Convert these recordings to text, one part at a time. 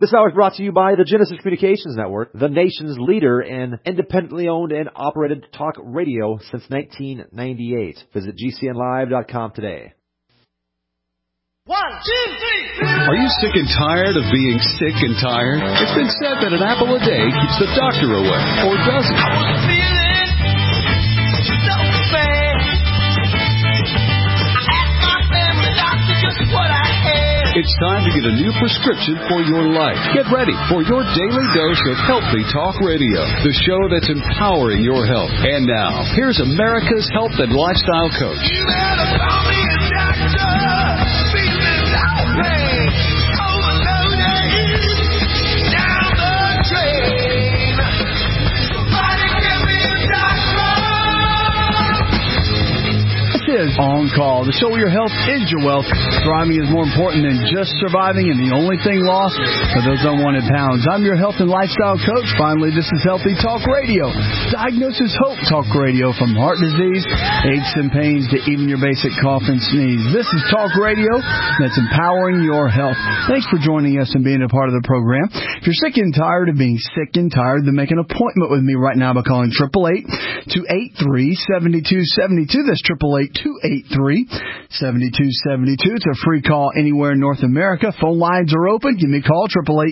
This hour is brought to you by the Genesis Communications Network, the nation's leader in independently owned and operated talk radio since 1998. Visit GCNlive.com today. 1, 2, 3. Are you sick and tired of being sick and tired? It's been said that an apple a day keeps the doctor away, or does it? I was feeling so bad. I asked my family doctor just what I had. It's time to get a new prescription for your life. Get ready for your daily dose of Healthy Talk Radio, the show that's empowering your health. And now, here's America's health and lifestyle coach. You better call me a doctor. Feeling so bad. Overloaded. Down the drain. Somebody give me a doctor. This is On Call, the show where your health is your wealth. Thriving is more important than just surviving, and the only thing lost are those unwanted pounds. I'm your health and lifestyle coach. Finally, this is Healthy Talk Radio. Diagnosis Hope Talk Radio, from heart disease, aches and pains, to even your basic cough and sneeze. This is Talk Radio that's empowering your health. Thanks for joining us and being a part of the program. If you're sick and tired of being sick and tired, then make an appointment with me right now by calling 888-283-7272. That's 888-283-7272. It's a free call anywhere in North America. Phone lines are open. Give me a call,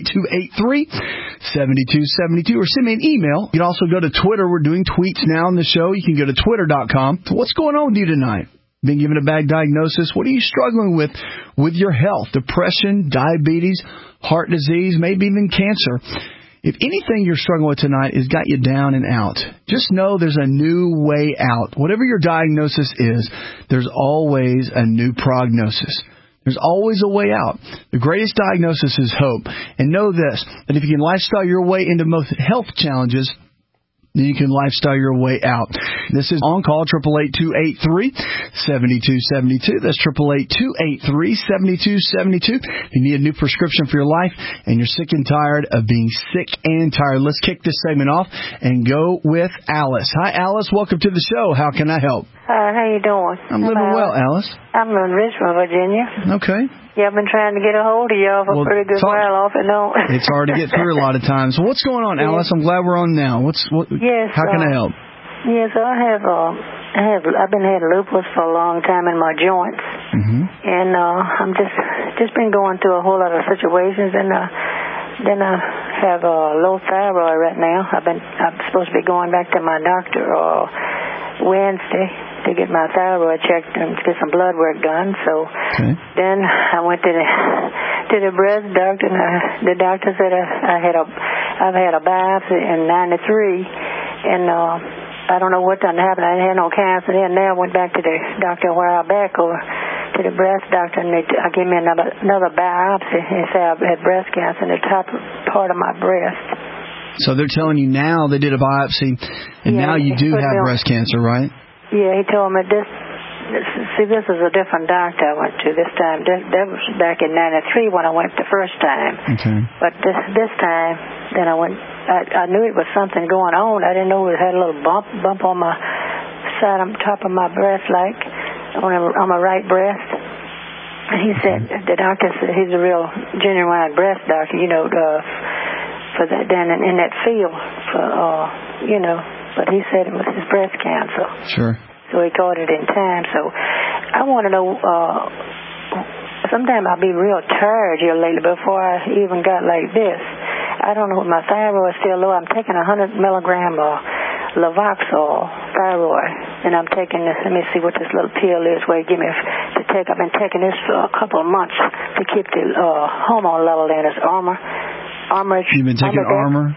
888-283-7272, or send me an email. You can also go to Twitter. We're doing tweets now on the show. You can go to twitter.com. So what's going on with you tonight? Been given a bad diagnosis? What are you struggling with your health? Depression, diabetes, heart disease, maybe even cancer. If anything you're struggling with tonight has got you down and out, just know there's a new way out. Whatever your diagnosis is, there's always a new prognosis. There's always a way out. The greatest diagnosis is hope. And know this, that if you can lifestyle your way into most health challenges, then you can lifestyle your way out. This is On Call, 888-283-7272. That's 888-283-7272. If you need a new prescription for your life and you're sick and tired of being sick and tired, let's kick this segment off and go with Alice. Hi, Alice. Welcome to the show. How can I help? How you doing? I'm living well, Alice. I'm in Richmond, Virginia. Okay. Yeah, I've been trying to get a hold of y'all for a pretty good while off and on. It's hard to get through a lot of times. So what's going on, Alice? I'm glad we're on now. Yes. How can I help? Yes, I've been having lupus for a long time in my joints, and I'm just been going through a whole lot of situations, and then I have low thyroid right now. I'm supposed to be going back to my doctor Wednesday to get my thyroid checked and get some blood work done. So then I went to the breast doctor, and the doctor said I've had a biopsy in '93, and I don't know what done happened. I didn't have no cancer then. Now I went back to the doctor a while back, or to the breast doctor, and they gave me another biopsy. They said I had breast cancer in the top part of my breast. So they're telling you now they did a biopsy, and now you do have breast cancer, right? Yeah, he told me this is a different doctor I went to this time. That was back in '93 when I went the first time. Okay. But this time, then I went. I knew it was something going on. I didn't know it had a little bump on my side, on top of my breast, like on my right breast. And he said, the doctor said he's a real genuine breast doctor, for that down in that field, But he said it was his breast cancer. Sure. So he caught it in time. So I want to know, sometime I'll be real tired here lately before I even got like this. I don't know if my thyroid is still low. I'm taking 100 milligram Lavoxol thyroid, and I'm taking this. Let me see what this little pill is where you give me to take. I've been taking this for a couple of months to keep the hormone level in. It's Armor. You've been taking Armor?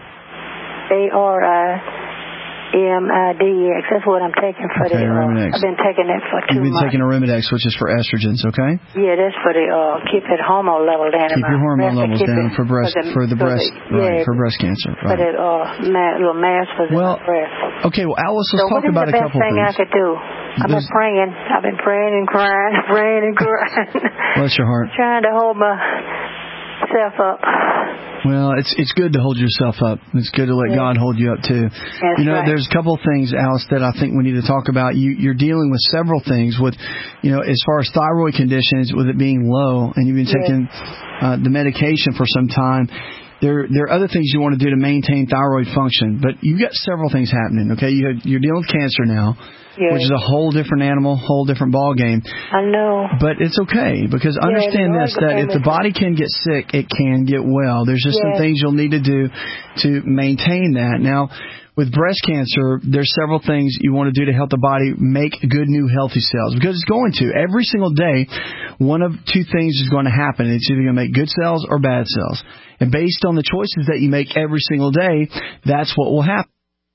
ARIMIDEX. That's what I'm taking for the. I've been taking it for 2 months. You've been taking Arimidex, which is for estrogens, okay? Yeah, that's for the keep that hormone level down. Keep your hormone levels down for breast cancer. Right. For that little mass for the breast. Okay, well, Alice, let's talk about a couple things. What is the best thing I could do? I've been praying and crying, Bless your heart. Trying to hold myself up. Well, it's good to hold yourself up. It's good to let God hold you up, too. That's there's a couple of things, Alice, that I think we need to talk about. You're dealing with several things with, as far as thyroid conditions, with it being low, and you've been taking the medication for some time. there are other things you want to do to maintain thyroid function. But you've got several things happening, okay? You're dealing with cancer now, which is a whole different animal, whole different ball game. I know. But it's okay, because understand this, that if the body can get sick, it can get well. There's just some things you'll need to do to maintain that. Now, with breast cancer, there's several things you want to do to help the body make good, new, healthy cells, because it's going to. Every single day, one of two things is going to happen. It's either going to make good cells or bad cells. And based on the choices that you make every single day, that's what will happen.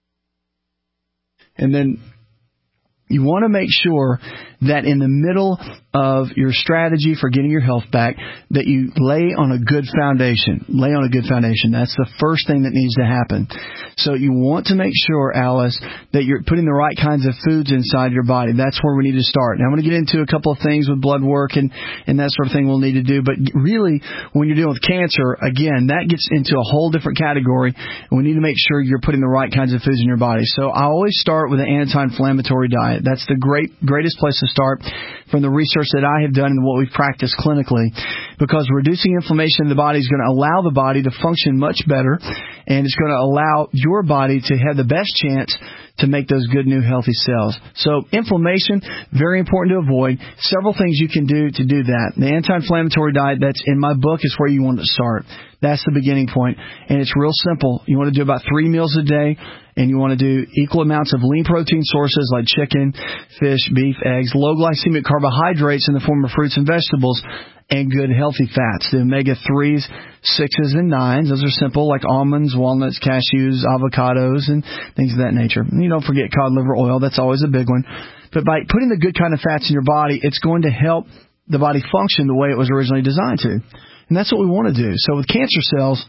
And then you want to make sure that in the middle of your strategy for getting your health back, that you lay on a good foundation. Lay on a good foundation. That's the first thing that needs to happen. So you want to make sure, Alice, that you're putting the right kinds of foods inside your body. That's where we need to start. Now, I'm going to get into a couple of things with blood work and that sort of thing we'll need to do. But really, when you're dealing with cancer, again, that gets into a whole different category. And we need to make sure you're putting the right kinds of foods in your body. So I always start with an anti-inflammatory diet. That's the greatest place to start from the research that I have done and what we've practiced clinically, because reducing inflammation in the body is going to allow the body to function much better, and it's going to allow your body to have the best chance to make those good, new, healthy cells. So inflammation, very important to avoid. Several things you can do to do that. The anti-inflammatory diet that's in my book is where you want to start. That's the beginning point. And it's real simple. You want to do about 3 meals a day, and you want to do equal amounts of lean protein sources like chicken, fish, beef, eggs, low glycemic carbohydrates in the form of fruits and vegetables, and good healthy fats. The omega-3s, 6s, and 9s. Those are simple, like almonds, walnuts, cashews, avocados, and things of that nature. And you don't forget cod liver oil. That's always a big one. But by putting the good kind of fats in your body, it's going to help the body function the way it was originally designed to. And that's what we want to do. So with cancer cells,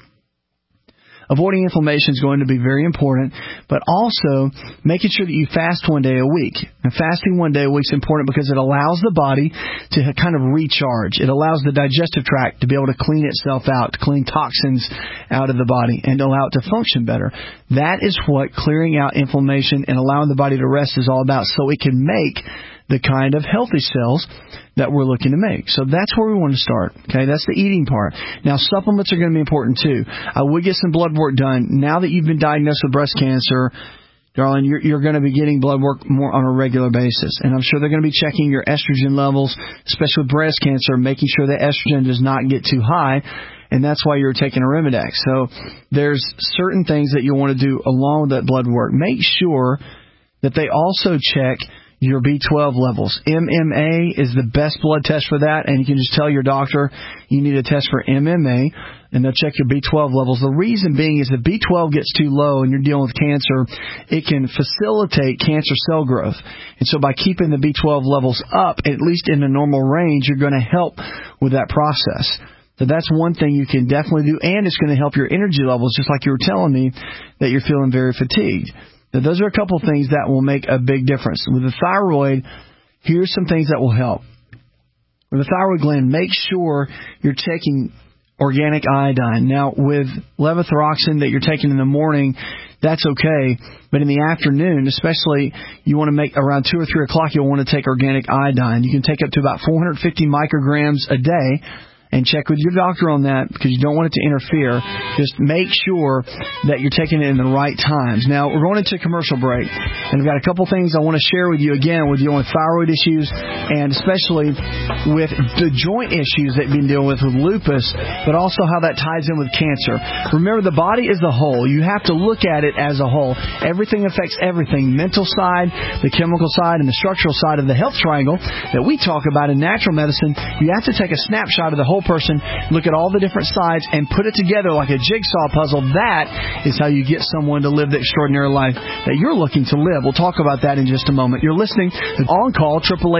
avoiding inflammation is going to be very important, but also making sure that you fast 1 day a week. And fasting 1 day a week is important because it allows the body to kind of recharge. It allows the digestive tract to be able to clean itself out, to clean toxins out of the body, and allow it to function better. That is what clearing out inflammation and allowing the body to rest is all about, so it can make the kind of healthy cells that we're looking to make. So that's where we want to start. Okay, that's the eating part. Now, supplements are going to be important too. I would get some blood work done. Now that you've been diagnosed with breast cancer, darling, you're going to be getting blood work more on a regular basis. And I'm sure they're going to be checking your estrogen levels, especially with breast cancer, making sure that estrogen does not get too high. And that's why you're taking Arimidex. So there's certain things that you want to do along with that blood work. Make sure that they also check your B12 levels. MMA is the best blood test for that, and you can just tell your doctor you need a test for MMA, and they'll check your B12 levels. The reason being is if B12 gets too low and you're dealing with cancer, it can facilitate cancer cell growth. And so by keeping the B12 levels up, at least in the normal range, you're going to help with that process. So that's one thing you can definitely do, and it's going to help your energy levels, just like you were telling me that you're feeling very fatigued. Now, those are a couple of things that will make a big difference. With the thyroid, here's some things that will help. With the thyroid gland, make sure you're taking organic iodine. Now, with levothyroxine that you're taking in the morning, that's okay. But in the afternoon, especially, you want to make around 2 or 3 o'clock, you'll want to take organic iodine. You can take up to about 450 micrograms a day. And check with your doctor on that, because you don't want it to interfere. Just make sure that you're taking it in the right times. Now, we're going into a commercial break, and I've got a couple things I want to share with you again with dealing with thyroid issues, and especially with the joint issues that you've been dealing with lupus, but also how that ties in with cancer. Remember, the body is a whole. You have to look at it as a whole. Everything affects everything. Mental side, the chemical side, and the structural side of the health triangle that we talk about in natural medicine. You have to take a snapshot of the whole person, look at all the different sides, and put it together like a jigsaw puzzle. That is how you get someone to live the extraordinary life that you're looking to live. We'll talk about that in just a moment. You're listening to On Call,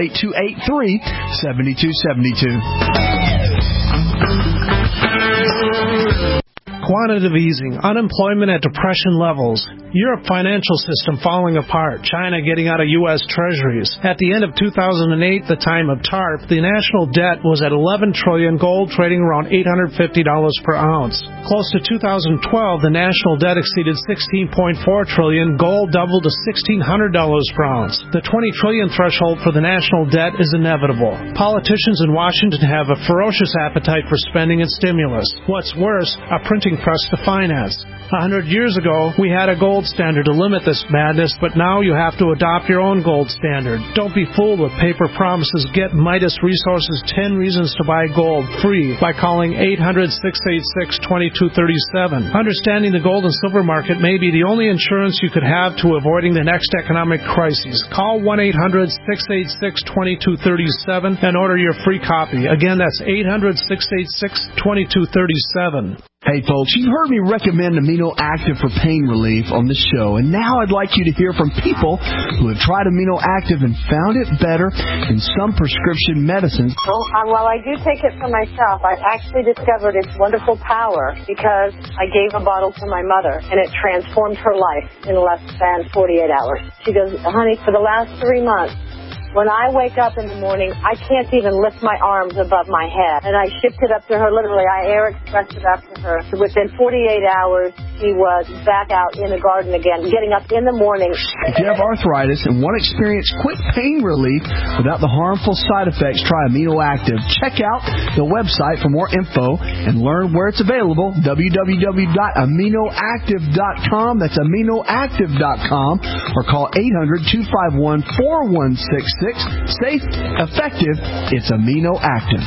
888-283-7272. Quantitative easing, unemployment at depression levels, Europe financial system falling apart, China getting out of U.S. treasuries. At the end of 2008, the time of TARP, the national debt was at $11 trillion, gold trading around $850 per ounce. Close to 2012, the national debt exceeded $16.4 trillion, gold doubled to $1,600 per ounce. The $20 trillion threshold for the national debt is inevitable. Politicians in Washington have a ferocious appetite for spending and stimulus. What's worse, a printing printing press to finance. 100 years ago, we had a gold standard to limit this madness, but now you have to adopt your own gold standard. Don't be fooled with paper promises. Get Midas Resources 10 Reasons to Buy Gold free by calling 800-686-2237. Understanding the gold and silver market may be the only insurance you could have to avoiding the next economic crisis. Call 1-800-686-2237 and order your free copy. Again, that's 800-686-2237. Hey folks, you've heard me recommend Amino Active for pain relief on the show, and now I'd like you to hear from people who have tried Amino Active and found it better than some prescription medicines. Well, while I do take it for myself, I've actually discovered its wonderful power because I gave a bottle to my mother, and it transformed her life in less than 48 hours. She goes, honey, for the last 3 months, when I wake up in the morning, I can't even lift my arms above my head. And I shipped it up to her, literally. I air expressed it up to her. Within 48 hours, she was back out in the garden again, getting up in the morning. If you have arthritis and want to experience quick pain relief without the harmful side effects, try Amino Active. Check out the website for more info and learn where it's available, www.aminoactive.com. That's aminoactive.com, or call 800-251-4166. Safe, effective, it's Amino Active.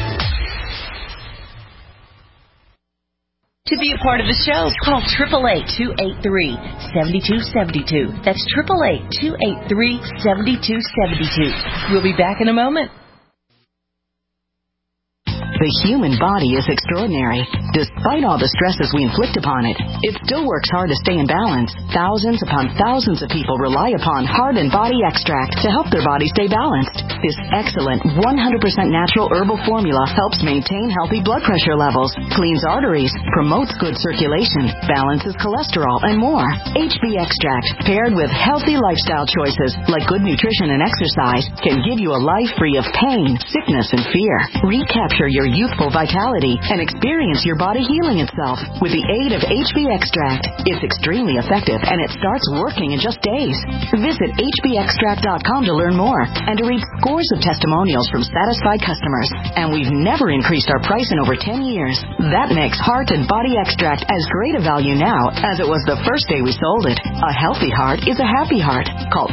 To be a part of the show, call 888-283-7272. That's 888-283-7272. We'll be back in a moment. The human body is extraordinary. Despite all the stresses we inflict upon it, it still works hard to stay in balance. Thousands upon thousands of people rely upon Heart and Body Extract to help their body stay balanced. This excellent 100% natural herbal formula helps maintain healthy blood pressure levels, cleans arteries, promotes good circulation, balances cholesterol, and more. HB Extract, paired with healthy lifestyle choices like good nutrition and exercise, can give you a life free of pain, sickness, and fear. Recapture your youthful vitality and experience your body healing itself with the aid of HB Extract. It's extremely effective and it starts working in just days. Visit hbextract.com to learn more and to read scores of testimonials from satisfied customers. And we've never increased our price in over 10 years. That makes Heart and Body Extract as great a value now as it was the first day we sold it. A healthy heart is a happy heart. Call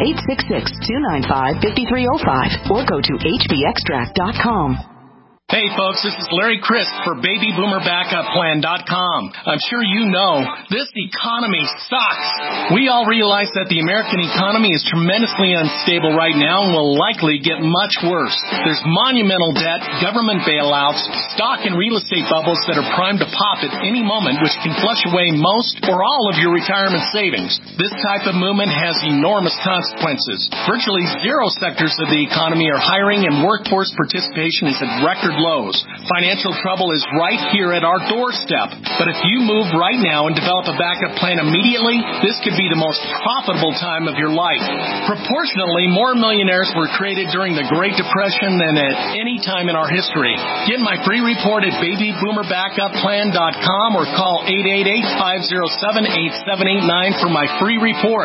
866-295-5305 or go to hbextract.com. Hey folks, this is Larry Crisp for BabyBoomerBackupPlan.com. I'm sure you know this economy sucks. We all realize that the American economy is tremendously unstable right now and will likely get much worse. There's monumental debt, government bailouts, stock and real estate bubbles that are primed to pop at any moment, which can flush away most or all of your retirement savings. This type of movement has enormous consequences. Virtually zero sectors of the economy are hiring and workforce participation is at record lows. Financial trouble is right here at our doorstep. But if you move right now and develop a backup plan immediately, this could be the most profitable time of your life. Proportionally, more millionaires were created during the Great Depression than at any time in our history. Get my free report at BabyBoomerBackupPlan.com or call 888-507-8789 for my free report.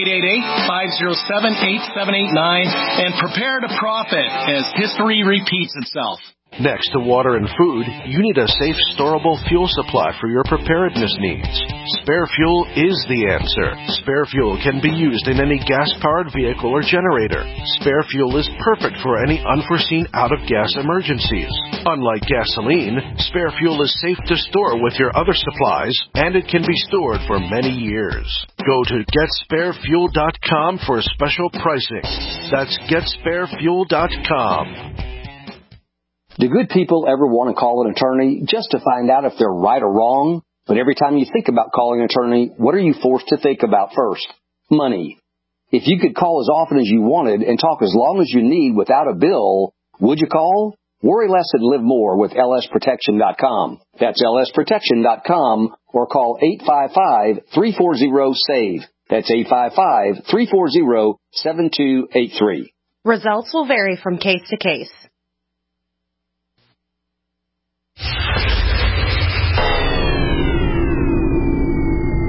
888-507-8789 and prepare to profit as history repeats itself. Next to water and food, you need a safe, storable fuel supply for your preparedness needs. Spare Fuel is the answer. Spare Fuel can be used in any gas-powered vehicle or generator. Spare Fuel is perfect for any unforeseen out-of-gas emergencies. Unlike gasoline, Spare Fuel is safe to store with your other supplies, and it can be stored for many years. Go to GetSpareFuel.com for special pricing. That's GetSpareFuel.com. Do good people ever want to call an attorney just to find out if they're right or wrong? But every time you think about calling an attorney, what are you forced to think about first? Money. If you could call as often as you wanted and talk as long as you need without a bill, would you call? Worry less and live more with lsprotection.com. That's lsprotection.com or call 855-340-SAVE. That's 855-340-7283. Results will vary from case to case.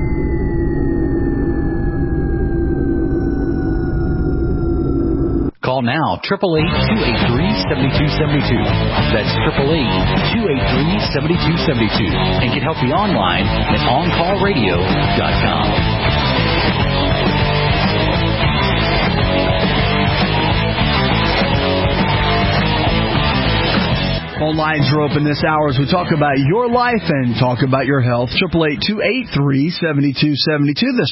Call Call now, 888-283-7272. That's 888-283-7272. And get healthy online at OnCallRadio.com. Phone lines are open this hour as we talk about your life and talk about your health. 888-283-7272. That's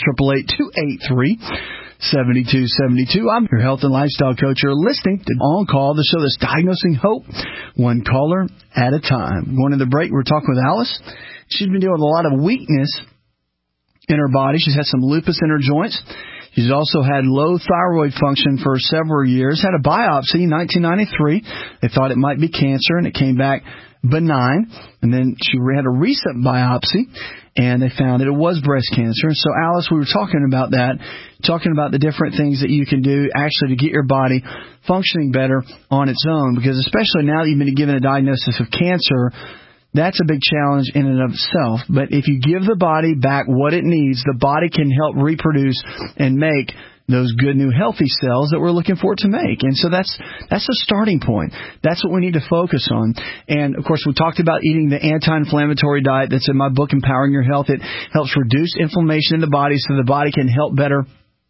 888-283-7272. I'm your health and lifestyle coach. You're listening to On Call, the show that's diagnosing hope, one caller at a time. Going to the break, we're talking with Alice. She's been dealing with a lot of weakness in her body. She's had some lupus in her joints. She's also had low thyroid function for several years, had a biopsy in 1993. They thought it might be cancer, and it came back benign. And then she had a recent biopsy, and they found that it was breast cancer. So, Alice, we were talking about that, talking about the different things that you can do actually to get your body functioning better on its own, because especially now that you've been given a diagnosis of cancer, that's a big challenge in and of itself. But if you give the body back what it needs, the body can help reproduce and make those good new healthy cells that we're looking for it to make. And so that's a starting point. That's what we need to focus on. And, of course, we talked about eating the anti-inflammatory diet that's in my book, Empowering Your Health. It helps reduce inflammation in the body so the body can help better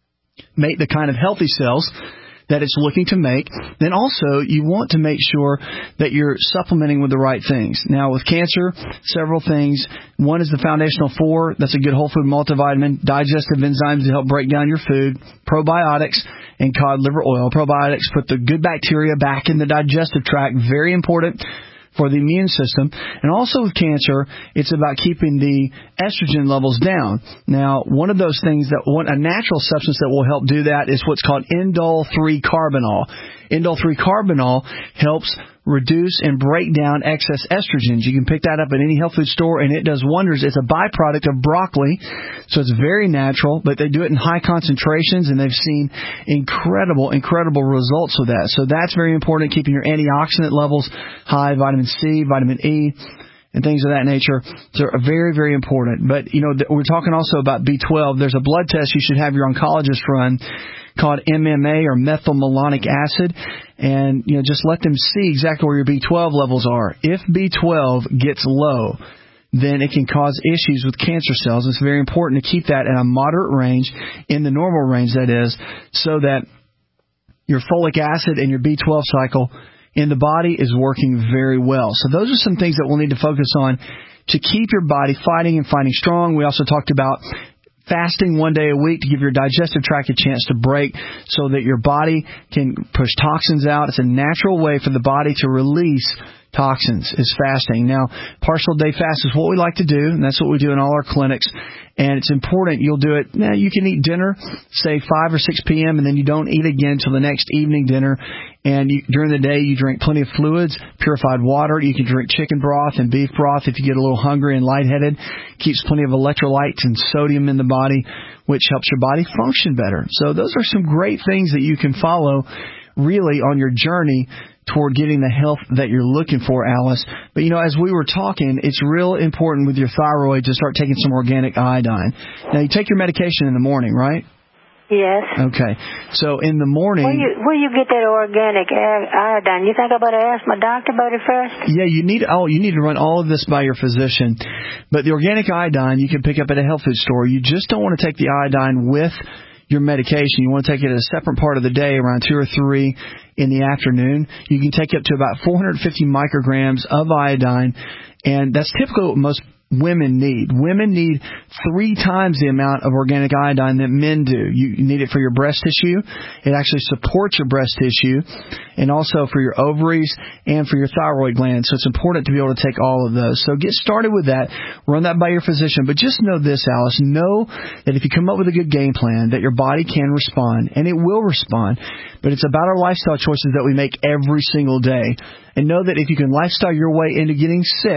make the kind of healthy cells that it's looking to make. Then also, you want to make sure that you're supplementing with the right things. Now, with cancer, several things. One is the Foundational 4. That's a good whole food multivitamin. Digestive enzymes to help break down your food. Probiotics and cod liver oil. Probiotics put the good bacteria back in the digestive tract. Very important for the immune system. And also with cancer, it's about keeping the estrogen levels down. Now, one of those things a natural substance that will help do that is what's called indole-3-carbinol. Indole-3-carbinol helps reduce and break down excess estrogens. You can pick that up at any health food store, and it does wonders. It's a byproduct of broccoli, so it's very natural, but they do it in high concentrations, and they've seen incredible results with that. So that's very important, keeping your antioxidant levels high, vitamin C, vitamin E, and things of that nature. So very, very important. But, we're talking also about B12. There's a blood test you should have your oncologist run called MMA, or methylmalonic acid, and just let them see exactly where your B12 levels are. If B12 gets low, then it can cause issues with cancer cells. It's very important to keep that in a moderate range, in the normal range that is, so that your folic acid and your B12 cycle in the body is working very well. So those are some things that we'll need to focus on to keep your body fighting and fighting strong. We also talked about fasting 1 day a week to give your digestive tract a chance to break so that your body can push toxins out. It's a natural way for the body to release toxins, is fasting. Now, partial day fast is what we like to do, and that's what we do in all our clinics. And it's important you'll do it. Now, you can eat dinner, say 5 or 6 p.m., and then you don't eat again till the next evening dinner. And during the day, you drink plenty of fluids, purified water. You can drink chicken broth and beef broth if you get a little hungry and lightheaded. Keeps plenty of electrolytes and sodium in the body, which helps your body function better. So those are some great things that you can follow really on your journey toward getting the health that you're looking for, Alice. But, as we were talking, it's real important with your thyroid to start taking some organic iodine. Now, you take your medication in the morning, right? Yes. Okay. So in the morning... Where you get that organic iodine? You think I better ask my doctor about it first? Yeah, you need to run all of this by your physician. But the organic iodine you can pick up at a health food store. You just don't want to take the iodine with your medication. You want to take it at a separate part of the day, around 2 or 3 in the afternoon. You can take up to about 450 micrograms of iodine, and that's typically what most women need. Women need 3 times the amount of organic iodine that men do. You need it for your breast tissue. It actually supports your breast tissue, and also for your ovaries and for your thyroid gland. So it's important to be able to take all of those. So get started with that. Run that by your physician. But just know this, Alice. Know that if you come up with a good game plan, that your body can respond, and it will respond. But it's about our lifestyle choices that we make every single day. And know that if you can lifestyle your way into getting sick,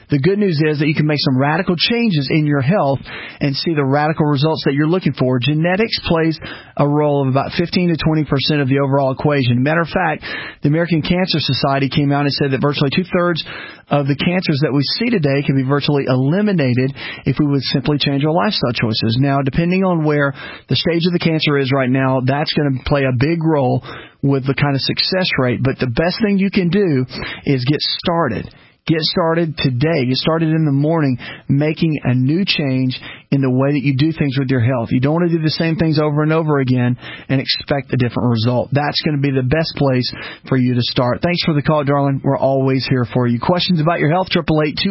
The good news is that you can make some radical changes in your health and see the radical results that you're looking for. Genetics plays a role of about 15 to 20% of the overall equation. Matter of fact, the American Cancer Society came out and said that virtually 2/3 of the cancers that we see today can be virtually eliminated if we would simply change our lifestyle choices. Now, depending on where the stage of the cancer is right now, that's going to play a big role with the kind of success rate. But the best thing you can do is get started. Get started today. Get started in the morning making a new change in the way that you do things with your health. You don't want to do the same things over and over again and expect a different result. That's going to be the best place for you to start. Thanks for the call, darling. We're always here for you. Questions about your health,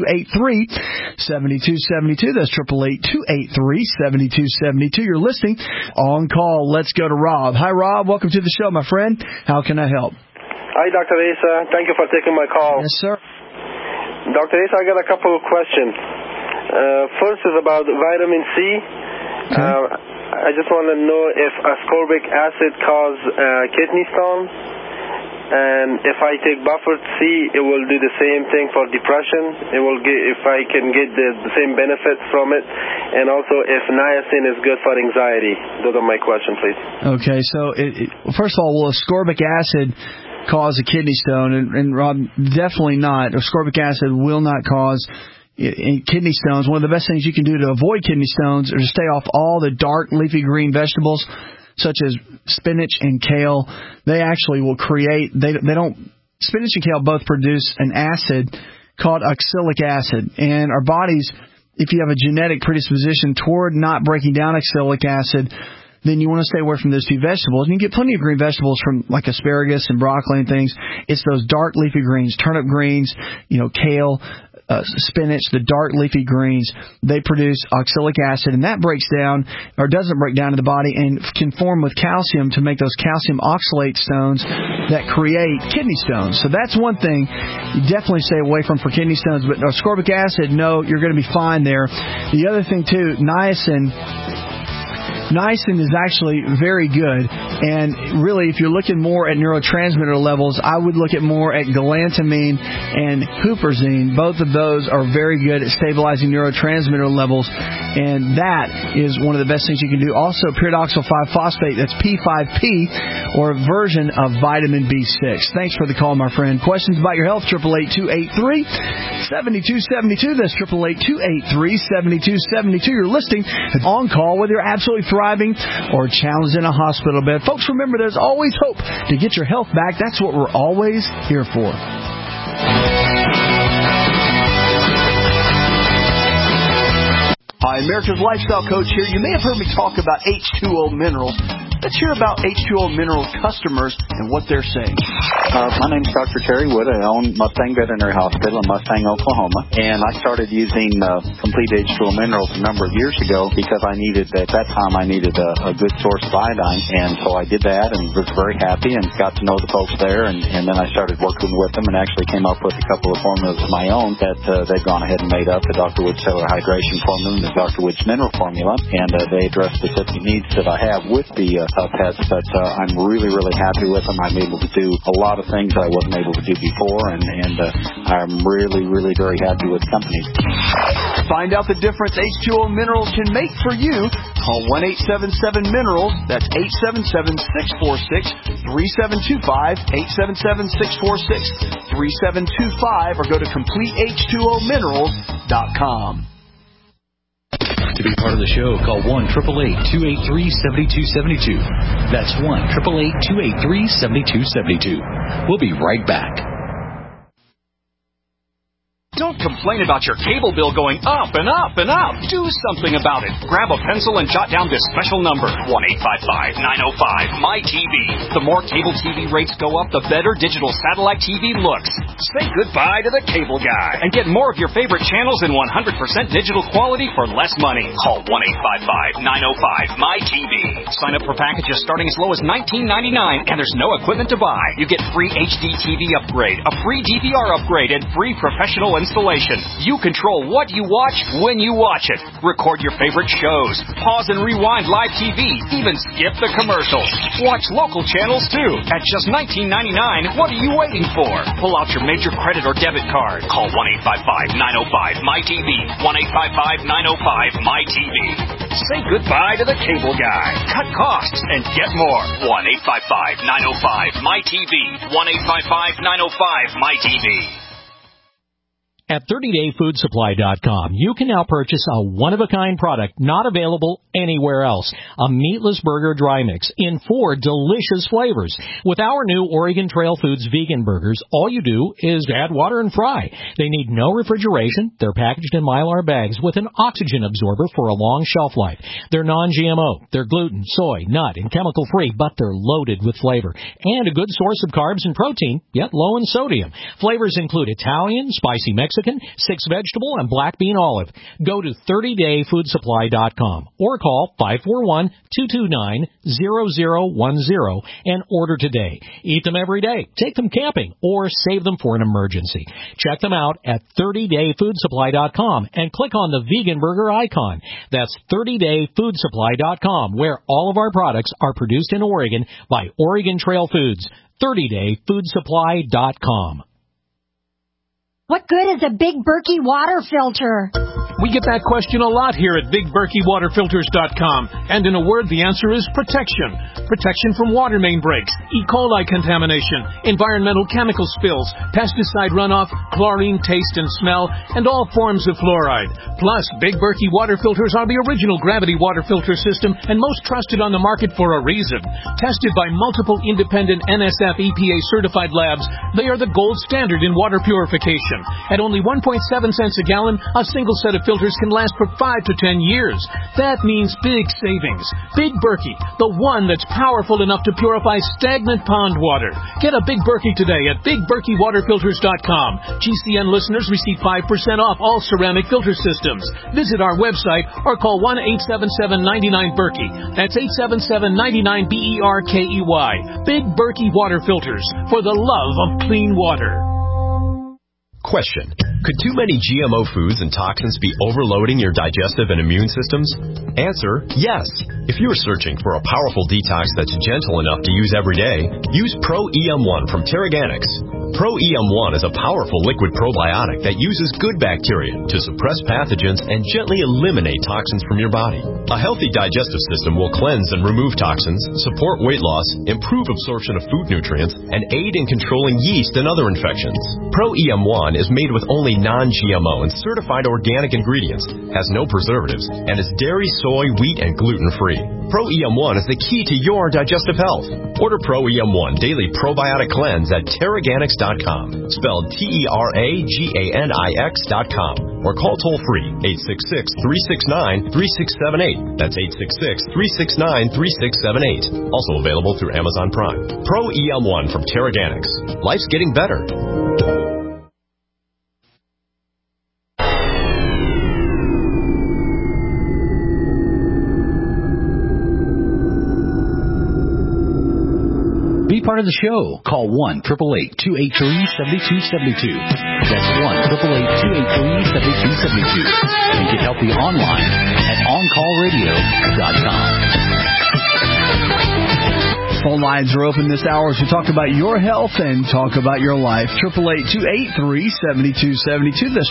888-283-7272. That's 888-283-7272. You're listening On Call. Let's go to Rob. Hi, Rob. Welcome to the show, my friend. How can I help? Hi, Dr. Asa. Thank you for taking my call. Yes, sir. Dr. Asa, I got a couple of questions. First is about vitamin C. Okay. I just want to know if ascorbic acid causes kidney stone. And if I take buffered C, it will do the same thing for depression. It will get, if I can get the same benefit from it. And also if niacin is good for anxiety. Those are my questions, please. Okay, so first of all, will ascorbic acid cause a kidney stone? And Rob, definitely not. Ascorbic acid will not cause kidney stones. One of the best things you can do to avoid kidney stones is to stay off all the dark leafy green vegetables such as spinach and kale. They actually will create, spinach and kale both produce an acid called oxalic acid. And our bodies, if you have a genetic predisposition toward not breaking down oxalic acid, then you want to stay away from those two vegetables. And you get plenty of green vegetables from like asparagus and broccoli and things. It's those dark leafy greens, turnip greens, kale, spinach, the dark leafy greens. They produce oxalic acid, and that breaks down or doesn't break down in the body and can form with calcium to make those calcium oxalate stones that create kidney stones. So that's one thing you definitely stay away from for kidney stones. But ascorbic acid, no, you're going to be fine there. The other thing, too, niacin is actually very good, and really, if you're looking more at neurotransmitter levels, I would look at more at galantamine and huperzine. Both of those are very good at stabilizing neurotransmitter levels, and that is one of the best things you can do. Also, pyridoxal 5-phosphate, that's P5P, or a version of vitamin B6. Thanks for the call, my friend. Questions about your health, 888-283-7272. That's 888-283-7272. You're listening On Call, whether you're absolutely thriving or challenged in a hospital bed. Folks, remember, there's always hope to get your health back. That's what we're always here for. Hi, America's Lifestyle Coach here. You may have heard me talk about H2O Minerals. Let's hear about H2O Minerals customers and what they're saying. My name's Dr. Terry Wood. I own Mustang Veterinary Hospital in Mustang, Oklahoma. And I started using Complete H2O Minerals a number of years ago because at that time I needed a good source of iodine. And so I did that and was very happy and got to know the folks there. And then I started working with them and actually came up with a couple of formulas of my own that they've gone ahead and made up. The Dr. Wood Cellular Hydration Formula and the Dr. Woods Mineral Formula. And they address specific needs that I have with the pets, but I'm really, really happy with them. I'm able to do a lot of things I wasn't able to do before, and I'm really, really very happy with the company. Find out the difference H2O Minerals can make for you. Call 1-877-MINERALS. That's 877-646-3725, 877-646-3725, or go to CompleteH2OMinerals.com. To be part of the show, call 1-888-283-7272. That's 1-888-283-7272. We'll be right back. Don't complain about your cable bill going up and up and up. Do something about it. Grab a pencil and jot down this special number, 1-855-905-MY-TV. The more cable TV rates go up, the better digital satellite TV looks. Say goodbye to the cable guy and get more of your favorite channels in 100% digital quality for less money. Call 1-855-905-MY-TV. Sign up for packages starting as low as $19.99, and there's no equipment to buy. You get free HD TV upgrade, a free DVR upgrade, and free professional installation. You control what you watch when you watch it. Record your favorite shows. Pause and rewind live TV. Even skip the commercials. Watch local channels too. At just $19.99, what are you waiting for? Pull out your major credit or debit card. Call 1-855-905-MyTV. 1-855-905-MyTV. Say goodbye to the cable guy. Cut costs and get more. 1-855-905-MyTV. 1-855-905-MyTV. At 30dayfoodsupply.com, you can now purchase a one-of-a-kind product not available anywhere else. A meatless burger dry mix in 4 delicious flavors. With our new Oregon Trail Foods vegan burgers, all you do is add water and fry. They need no refrigeration. They're packaged in Mylar bags with an oxygen absorber for a long shelf life. They're non-GMO. They're gluten, soy, nut, and chemical-free, but they're loaded with flavor. And a good source of carbs and protein, yet low in sodium. Flavors include Italian, spicy Mexican, 6 vegetable, and black bean olive. Go to 30dayfoodsupply.com or call 541-229-0010 and order today. Eat them every day, take them camping, or save them for an emergency. Check them out at 30dayfoodsupply.com and click on the vegan burger icon. That's 30dayfoodsupply.com, where all of our products are produced in Oregon by Oregon Trail Foods. 30dayfoodsupply.com. What good is a Big Berkey water filter? We get that question a lot here at BigBerkeyWaterFilters.com. And in a word, the answer is protection. Protection from water main breaks, E. coli contamination, environmental chemical spills, pesticide runoff, chlorine taste and smell, and all forms of fluoride. Plus, Big Berkey water filters are the original gravity water filter system and most trusted on the market for a reason. Tested by multiple independent NSF EPA certified labs, they are the gold standard in water purification. At only 1.7 cents a gallon, a single set of filters can last for 5 to 10 years. That means big savings. Big Berkey, the one that's powerful enough to purify stagnant pond water. Get a Big Berkey today at BigBerkeyWaterFilters.com. GCN listeners receive 5% off all ceramic filter systems. Visit our website or call 1-877-99-BERKEY. That's 877-99-BERKEY. Big Berkey Water Filters, for the love of clean water. Question: could too many GMO foods and toxins be overloading your digestive and immune systems? Answer: yes. If you are searching for a powerful detox that's gentle enough to use every day, use Pro EM1 from Terraganics. Pro EM1 is a powerful liquid probiotic that uses good bacteria to suppress pathogens and gently eliminate toxins from your body. A healthy digestive system will cleanse and remove toxins, support weight loss, improve absorption of food nutrients, and aid in controlling yeast and other infections. Pro EM1 is made with only non-GMO and certified organic ingredients, has no preservatives, and is dairy, soy, wheat, and gluten-free. Pro EM1 is the key to your digestive health. Order Pro EM1 Daily Probiotic Cleanse at Terraganics.com, spelled TERAGANIX.com, or call toll-free 866-369-3678. That's 866-369-3678. Also available through Amazon Prime. Pro EM1 from Terraganics. Life's getting better. Be part of the show. Call 1-888-283-7272. That's 1-888-283-7272. And get healthy online at OnCallRadio.com. Phone lines are open this hour as we talk about your health and talk about your life. 888-283-7272. That's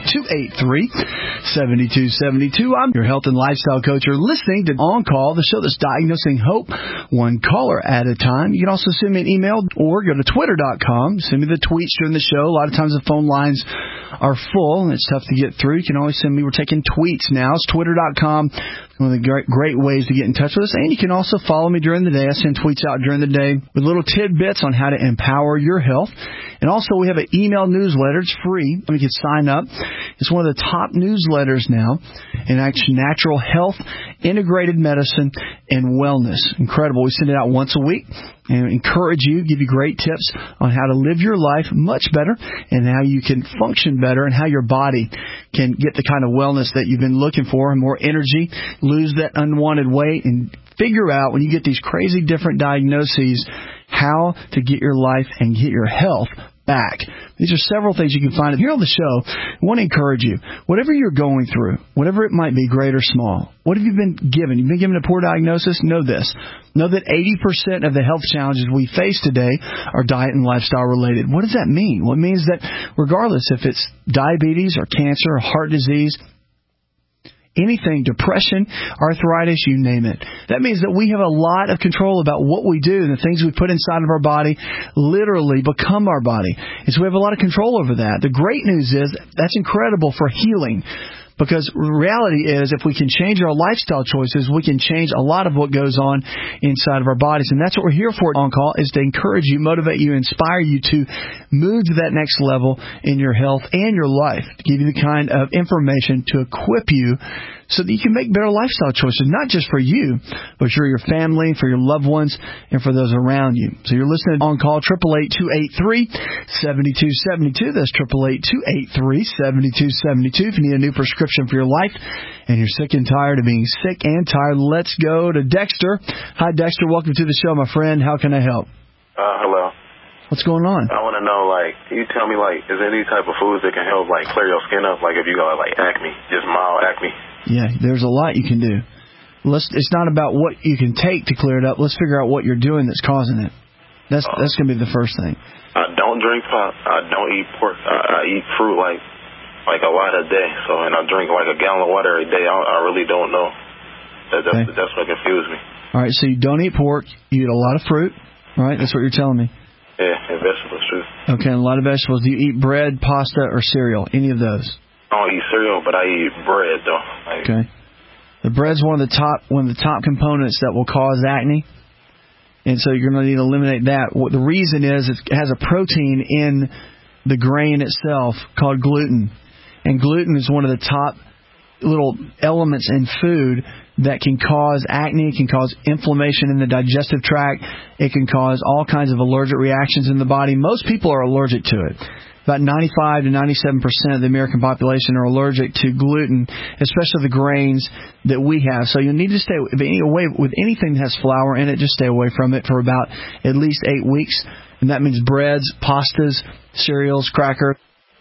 888-283-7272. I'm your health and lifestyle coach. You're listening to On Call, the show that's diagnosing hope one caller at a time. You can also send me an email or go to Twitter.com. Send me the tweets during the show. A lot of times the phone lines are full and it's tough to get through. You can always send me. We're taking tweets now. It's Twitter.com. One of the great ways to get in touch with us. And you can also follow me during the day. I send tweets out during the day with little tidbits on how to empower your health. And also we have an email newsletter. It's free. You can sign up. It's one of the top newsletters now in actually natural health, integrated medicine, and wellness. Incredible. We send it out once a week and encourage you, give you great tips on how to live your life much better and how you can function better and how your body can get the kind of wellness that you've been looking for and more energy, lose that unwanted weight, and figure out when you get these crazy different diagnoses how to get your life and get your health back. These are several things you can find here on the show. I want to encourage you. Whatever you're going through, whatever it might be, great or small, what have you been given? You've been given a poor diagnosis? Know this. Know that 80% of the health challenges we face today are diet and lifestyle related. What does that mean? Well, it means that regardless if it's diabetes or cancer or heart disease, anything, depression, arthritis, you name it. That means that we have a lot of control about what we do, and the things we put inside of our body literally become our body. And so we have a lot of control over that. The great news is that's incredible for healing. Because reality is, if we can change our lifestyle choices, we can change a lot of what goes on inside of our bodies. And that's what we're here for on call, is to encourage you, motivate you, inspire you to move to that next level in your health and your life, to give you the kind of information to equip you so that you can make better lifestyle choices, not just for you, but for your family, for your loved ones, and for those around you. So you're listening on call, 888-283-7272. That's 888-283-7272. If you need a new prescription for your life and you're sick and tired of being sick and tired, let's go to Dexter. Hi, Dexter. Welcome to the show, my friend. How can I help? Hello. What's going on? I want to know, can you tell me, is there any type of foods that can help, clear your skin up? If you got, acne, just mild acne. Yeah, there's a lot you can do. It's not about what you can take to clear it up. Let's figure out what you're doing that's causing it. That's going to be the first thing. I don't drink pop. I don't eat pork. I eat fruit, a lot a day. And I drink, a gallon of water a day. I really don't know. That's what confused me. All right, so you don't eat pork. You eat a lot of fruit, right? That's what you're telling me. Yeah, and vegetables, too. Okay, and a lot of vegetables. Do you eat bread, pasta, or cereal? Any of those? I don't eat cereal, but I eat bread, though. Okay. The bread's one of the top components that will cause acne. And so you're going to need to eliminate that. The reason is it has a protein in the grain itself called gluten. And gluten is one of the top little elements in food that can cause acne, it can cause inflammation in the digestive tract, it can cause all kinds of allergic reactions in the body. Most people are allergic to it. About 95 to 97% of the American population are allergic to gluten, especially the grains that we have. So you'll need to stay away with anything that has flour in it. Just stay away from it for about at least 8 weeks. And that means breads, pastas, cereals, cracker.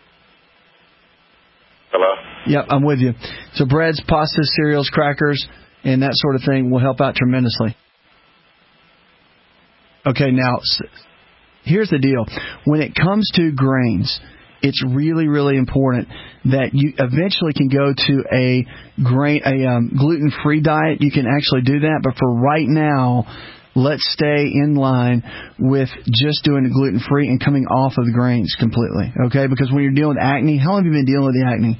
Hello? Yep, I'm with you. So breads, pastas, cereals, crackers, and that sort of thing will help out tremendously. Okay, now, here's the deal. When it comes to grains, it's really, really important that you eventually can go to a gluten-free diet. You can actually do that, but for right now, let's stay in line with just doing the gluten-free and coming off of the grains completely, okay? Because when you're dealing with acne, how long have you been dealing with the acne?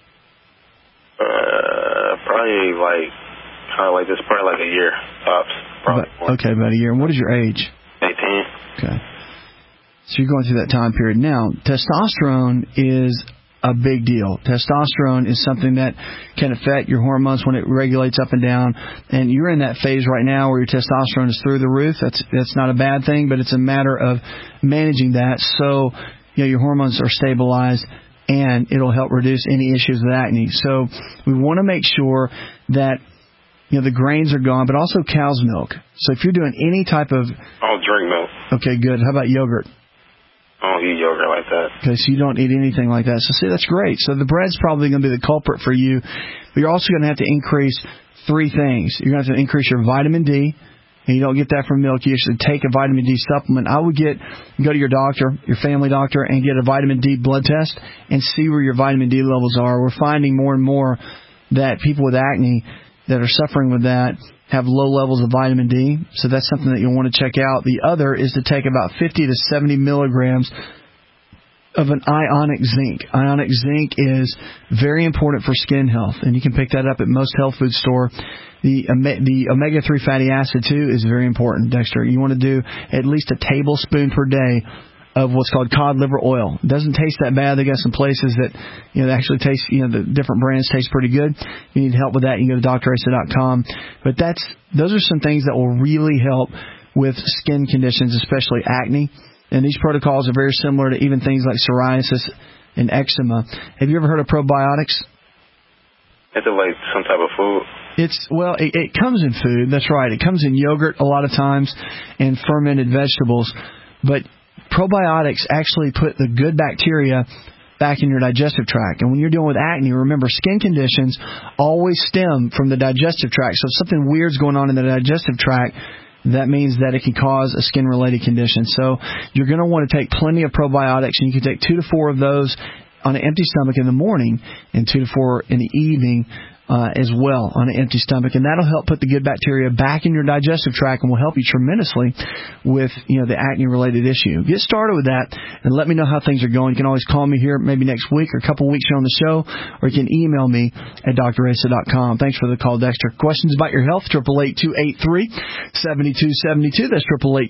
Probably this, probably a year, tops. Okay, about a year. And what is your age? 18. Okay. So you're going through that time period. Now, testosterone is a big deal. Testosterone is something that can affect your hormones when it regulates up and down. And you're in that phase right now where your testosterone is through the roof. That's not a bad thing, but it's a matter of managing that so your hormones are stabilized and it'll help reduce any issues with acne. So we want to make sure that the grains are gone, but also cow's milk. So if you're doing any type of... I don't drink milk. Okay, good. How about yogurt? I don't eat yogurt like that. Okay, so you don't eat anything like that. So see, that's great. So the bread's probably going to be the culprit for you. But you're also going to have to increase 3 things. You're going to have to increase your vitamin D. And you don't get that from milk. You should take a vitamin D supplement. I would go to your doctor, your family doctor, and get a vitamin D blood test and see where your vitamin D levels are. We're finding more and more that people with acne that are suffering with that have low levels of vitamin D. So that's something that you'll want to check out. The other is to take about 50 to 70 milligrams of an ionic zinc. Ionic zinc is very important for skin health, and you can pick that up at most health food store. The omega-3 fatty acid, too, is very important, Dexter. You want to do at least a tablespoon per day of what's called cod liver oil. It doesn't taste that bad. They got some places that they actually taste, the different brands taste pretty good. You need help with that, you can go to drasa.com. But those are some things that will really help with skin conditions, especially acne. And these protocols are very similar to even things like psoriasis and eczema. Have you ever heard of probiotics? Is it like some type of food? It comes in food. That's right. It comes in yogurt a lot of times and fermented vegetables. But probiotics actually put the good bacteria back in your digestive tract. And when you're dealing with acne, remember, skin conditions always stem from the digestive tract. So if something weird's going on in the digestive tract, that means that it can cause a skin-related condition. So you're going to want to take plenty of probiotics, and you can take 2 to 4 of those on an empty stomach in the morning and 2 to 4 in the evening as well on an empty stomach, and that'll help put the good bacteria back in your digestive tract and will help you tremendously with the acne-related issue. Get started with that and let me know how things are going. You can always call me here maybe next week or a couple of weeks here on the show, or you can email me at drasa.com. Thanks for the call, Dexter. Questions about your health, 888-283-7272. That's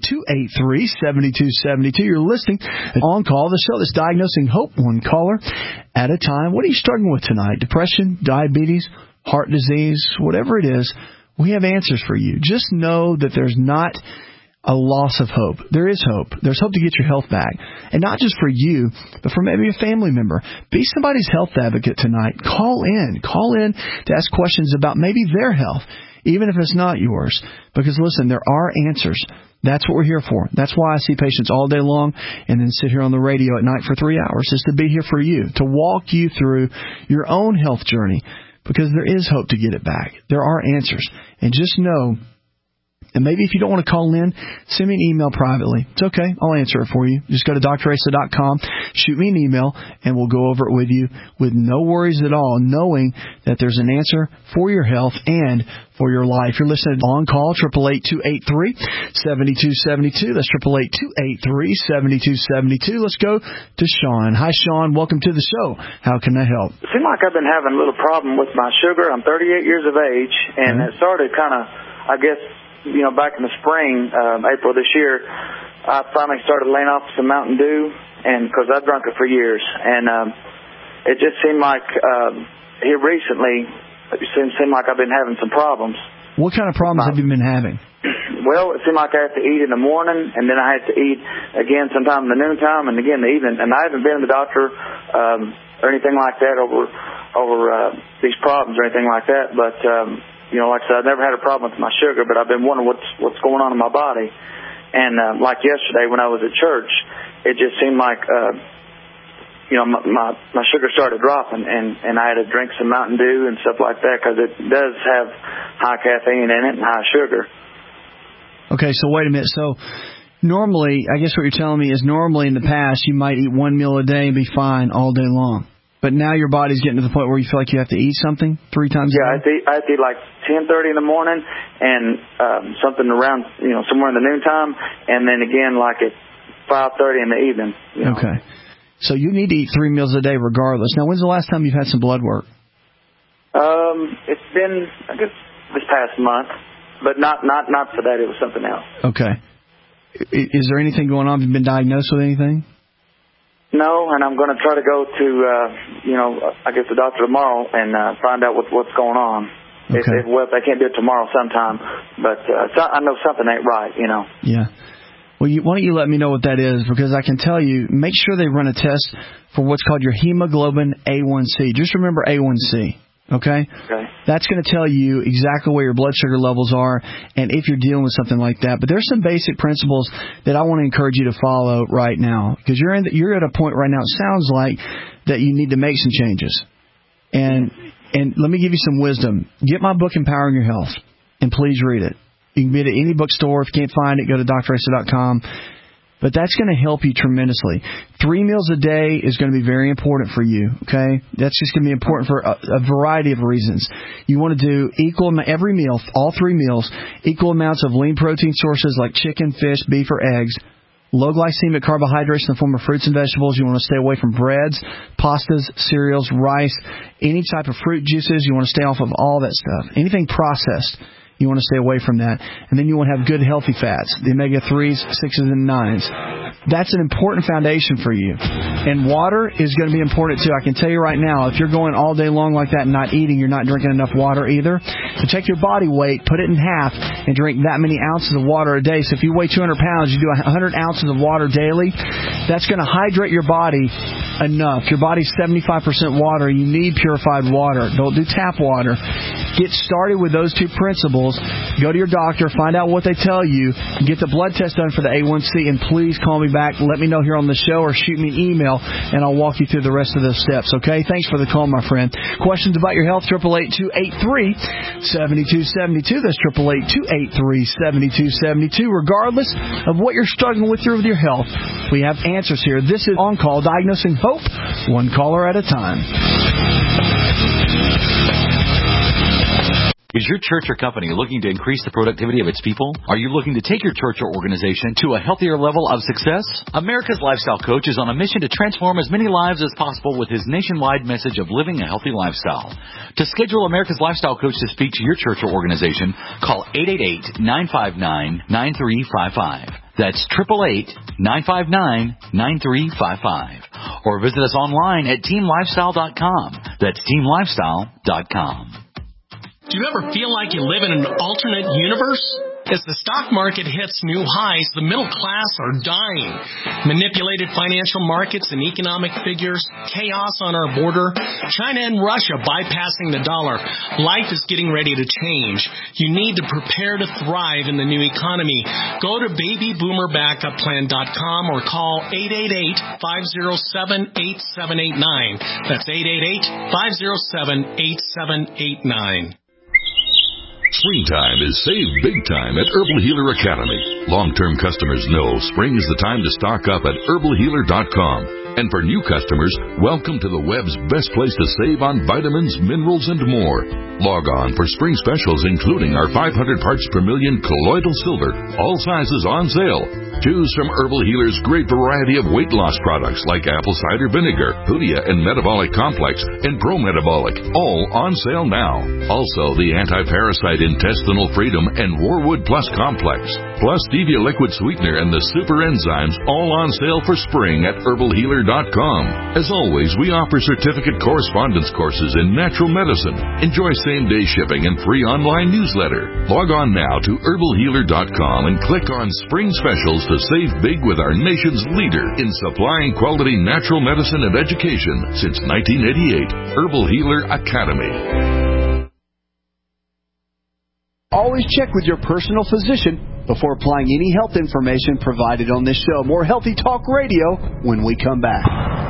888-283-7272. You're listening On Call, the show that's diagnosing hope one caller at a time. What are you struggling with tonight? Depression, diabetes, heart disease, whatever it is, we have answers for you. Just know that there's not a loss of hope. There is hope. There's hope to get your health back. And not just for you, but for maybe a family member. Be somebody's health advocate tonight. Call in. Call in to ask questions about maybe their health, even if it's not yours. Because, listen, there are answers. That's what we're here for. That's why I see patients all day long and then sit here on the radio at night for 3 hours, is to be here for you, to walk you through your own health journey. Because there is hope to get it back. There are answers. And just know, and maybe if you don't want to call in, send me an email privately. It's okay. I'll answer it for you. Just go to drasa.com, shoot me an email, and we'll go over it with you with no worries at all, knowing that there's an answer for your health and for your life. You're listening to On Call, 888-283-7272. That's 888-283-7272. Let's go to Sean. Hi, Sean. Welcome to the show. How can I help? It seems like I've been having a little problem with my sugar. I'm 38 years of age, and it started kind of, I guess, back in the spring, April this year. I finally started laying off some Mountain Dew, and because I've drunk it for years, and it just seemed like here recently, it seemed like I've been having some problems. What kind of problems have you been having? Well, it seemed like I have to eat in the morning, and then I have to eat again sometime in the noontime, and again in the evening. And I haven't been to the doctor or anything like that over these problems or anything like that. But like I said, I've never had a problem with my sugar, but I've been wondering what's going on in my body. And like yesterday when I was at church, it just seemed like my sugar started dropping, and I had to drink some Mountain Dew and stuff like that because it does have high caffeine in it and high sugar. Okay, so wait a minute. So normally, I guess what you're telling me is normally in the past you might eat one meal a day and be fine all day long. But now your body's getting to the point where you feel like you have to eat something 3 times a day? I have to eat like 10:30 in the morning and something around, somewhere in the noontime, and then again like at 5:30 in the evening. Okay. So you need to eat 3 meals a day regardless. Now, when's the last time you've had some blood work? It's been, I guess, this past month, but not for that. It was something else. Okay. Is there anything going on? Have you been diagnosed with anything? No, and I'm going to try to go to, I guess the doctor tomorrow and find out what's going on. Okay. If they can't do it tomorrow sometime, but I know something ain't right, Yeah. Well, why don't you let me know what that is, because I can tell you, make sure they run a test for what's called your hemoglobin A1C. Just remember A1C, okay? Okay. That's going to tell you exactly where your blood sugar levels are and if you're dealing with something like that. But there's some basic principles that I want to encourage you to follow right now, because you're at a point right now, it sounds like, that you need to make some changes. And let me give you some wisdom. Get my book, Empowering Your Health, and please read it. You can get it at any bookstore. If you can't find it, go to drasa.com. But that's going to help you tremendously. 3 meals a day is going to be very important for you, okay? That's just going to be important for a variety of reasons. You want to do every meal, all 3 meals, equal amounts of lean protein sources like chicken, fish, beef, or eggs, low glycemic carbohydrates in the form of fruits and vegetables. You want to stay away from breads, pastas, cereals, rice, any type of fruit juices. You want to stay off of all that stuff. Anything processed, you want to stay away from that. And then you want to have good, healthy fats, the omega-3s, 6s, and 9s. That's an important foundation for you. And water is going to be important, too. I can tell you right now, if you're going all day long like that and not eating, you're not drinking enough water either. So take your body weight, put it in half, and drink that many ounces of water a day. So if you weigh 200 pounds, you do 100 ounces of water daily. That's going to hydrate your body enough. Your body's 75% water. You need purified water. Don't do tap water. Get started with those 2 principles. Go to your doctor, find out what they tell you, get the blood test done for the A1C, and please call me me back. Let me know here on the show or shoot me an email, and I'll walk you through the rest of those steps, okay? Thanks for the call, my friend. Questions about your health, 888-283-7272. That's 888-283-7272. Regardless of what you're struggling with your health, we have answers here. This is On Call, Diagnosing Hope, one caller at a time. Is your church or company looking to increase the productivity of its people? Are you looking to take your church or organization to a healthier level of success? America's Lifestyle Coach is on a mission to transform as many lives as possible with his nationwide message of living a healthy lifestyle. To schedule America's Lifestyle Coach to speak to your church or organization, call 888-959-9355. That's 888-959-9355. Or visit us online at teamlifestyle.com. That's teamlifestyle.com. Do you ever feel like you live in an alternate universe? As the stock market hits new highs, the middle class are dying. Manipulated financial markets and economic figures, chaos on our border, China and Russia bypassing the dollar. Life is getting ready to change. You need to prepare to thrive in the new economy. Go to babyboomerbackupPlan.com or call 888-507-8789. That's 888-507-8789. Springtime is save big time at Herbal Healer Academy. Long-term customers know spring is the time to stock up at herbalhealer.com. And for new customers, welcome to the web's best place to save on vitamins, minerals, and more. Log on for spring specials, including our 500 parts per million colloidal silver, all sizes on sale. Choose from Herbal Healer's great variety of weight loss products like apple cider vinegar, Hoodia and Metabolic Complex, and Pro Metabolic, all on sale now. Also, the anti-parasite intestinal freedom and Warwood Plus Complex, plus stevia liquid sweetener and the super enzymes, all on sale for spring at herbalhealer.com. As always, we offer certificate correspondence courses in natural medicine. Enjoy same-day shipping and free online newsletter. Log on now to herbalhealer.com and click on Spring Specials to save big with our nation's leader in supplying quality natural medicine and education since 1988, Herbal Healer Academy. Always check with your personal physician before applying any health information provided on this show. More Healthy Talk Radio when we come back.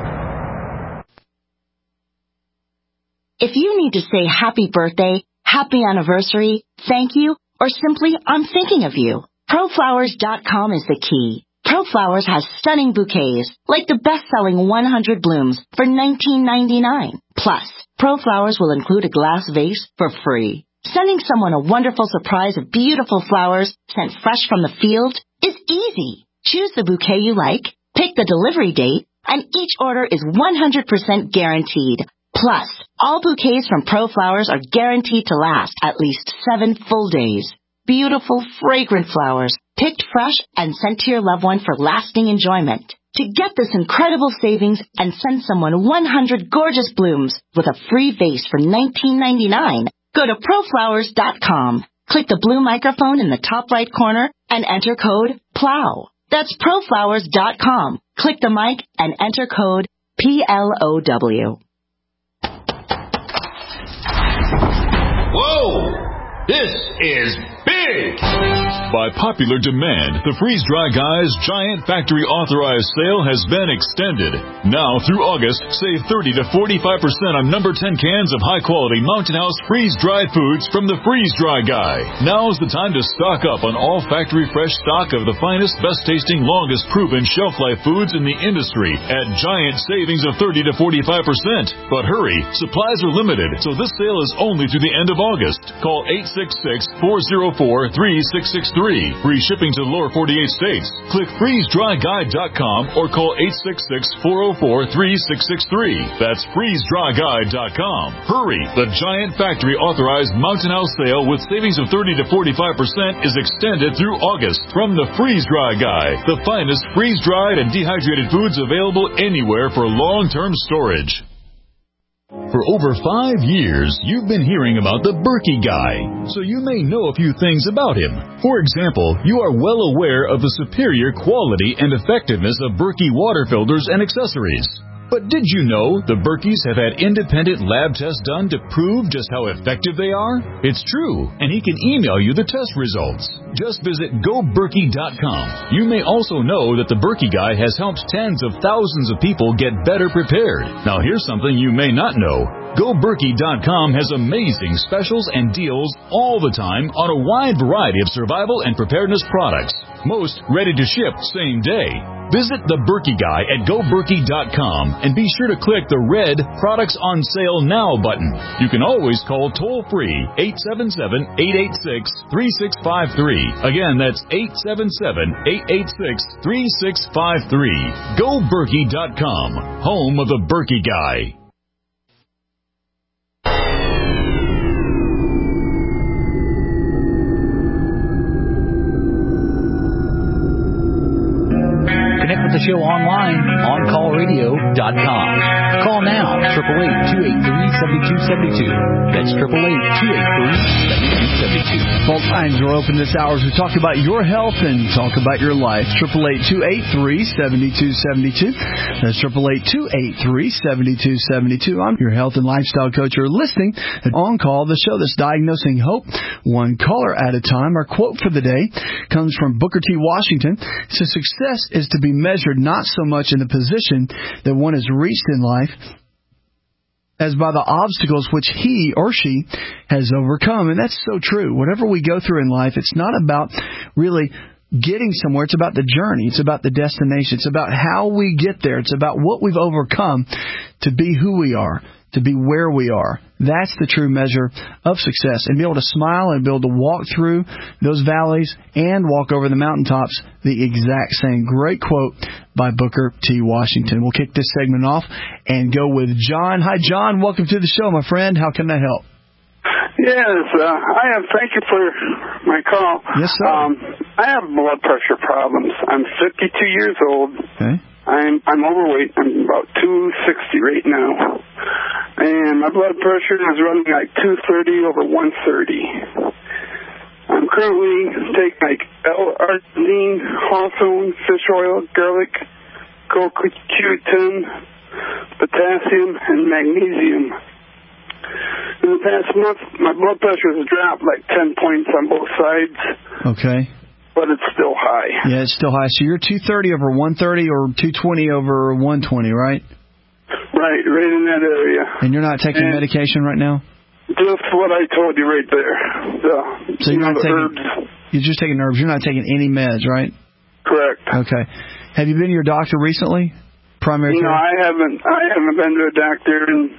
If you need to say happy birthday, happy anniversary, thank you, or simply I'm thinking of you, ProFlowers.com is the key. ProFlowers has stunning bouquets, like the best-selling 100 blooms for $19.99. Plus, ProFlowers will include a glass vase for free. Sending someone a wonderful surprise of beautiful flowers sent fresh from the field is easy. Choose the bouquet you like, pick the delivery date, and each order is 100% guaranteed. Plus, all bouquets from ProFlowers are guaranteed to last at least 7 full days. Beautiful, fragrant flowers, picked fresh and sent to your loved one for lasting enjoyment. To get this incredible savings and send someone 100 gorgeous blooms with a free vase for $19.99, go to ProFlowers.com. Click the blue microphone in the top right corner and enter code PLOW. That's ProFlowers.com. Click the mic and enter code PLOW. Whoa! This is big! By popular demand, the Freeze Dry Guy's giant factory authorized sale has been extended. Now through August, save 30 to 45% on number 10 cans of high quality Mountain House freeze dried foods from the Freeze Dry Guy. Now's the time to stock up on all factory fresh stock of the finest, best tasting, longest proven shelf life foods in the industry at giant savings of 30 to 45%. But hurry, supplies are limited, so this sale is only through the end of August. Call 866-404-3663. Free shipping to the lower 48 states. Click freezedryguide.com or call 866-404-3663. That's freezedryguide.com. Hurry! The giant factory authorized Mountain House sale with savings of 30 to 45% is extended through August from the Freeze Dry Guy, the finest freeze-dried and dehydrated foods available anywhere for long-term storage. For over 5 years, you've been hearing about the Berkey Guy, so you may know a few things about him. For example, you are well aware of the superior quality and effectiveness of Berkey water filters and accessories. But did you know the Berkeys have had independent lab tests done to prove just how effective they are? It's true, and he can email you the test results. Just visit GoBerkey.com. You may also know that the Berkey Guy has helped tens of thousands of people get better prepared. Now here's something you may not know. GoBerkey.com has amazing specials and deals all the time on a wide variety of survival and preparedness products. Most ready to ship same day. Visit the Berkey Guy at GoBerkey.com and be sure to click the red Products on Sale Now button. You can always call toll-free 877-886-3653. Again, that's 877-886-3653. GoBerkey.com, home of the Berkey Guy. Connect with the show online, OnCallRadio.com. Call now, 888-283-7272. That's 888-283-7272. Phone lines are open this hour as we talk about your health and talk about your life. 888-283-7272. That's 888-283-7272. I'm your health and lifestyle coach. You're listening to On Call, the show that's diagnosing hope, one caller at a time. Our quote for the day comes from Booker T. Washington. It says, success is to be measured not so much in the position that one has reached in life as by the obstacles which he or she has overcome. And that's so true. Whatever we go through in life, it's not about really getting somewhere. It's about the journey. It's about the destination. It's about how we get there. It's about what we've overcome to be who we are, to be where we are. That's the true measure of success. And be able to smile and be able to walk through those valleys and walk over the mountaintops the exact same. Great quote by Booker T. Washington. We'll kick this segment off and go with John. Hi, John. Welcome to the show, my friend. How can I help? Yes, I am. Thank you for my call. Yes, sir. I have blood pressure problems. I'm 52 years old. Okay. I'm overweight. I'm about 260 right now. And my blood pressure is running like 230 over 130. I'm currently taking like L-arginine, hawthorne, fish oil, garlic, CoQ10, potassium, and magnesium. In the past month, my blood pressure has dropped like 10 points on both sides. Okay. But it's still high. Yeah, it's still high. So you're 230 over 130 or 220 over 120, right? Right in that area. And you're not taking medication right now? Just what I told you right there. So you're not taking herbs. You're just taking herbs. You're not taking any meds, right? Correct. Okay. Have you been to your doctor recently? Primary care? No, I haven't been to a doctor in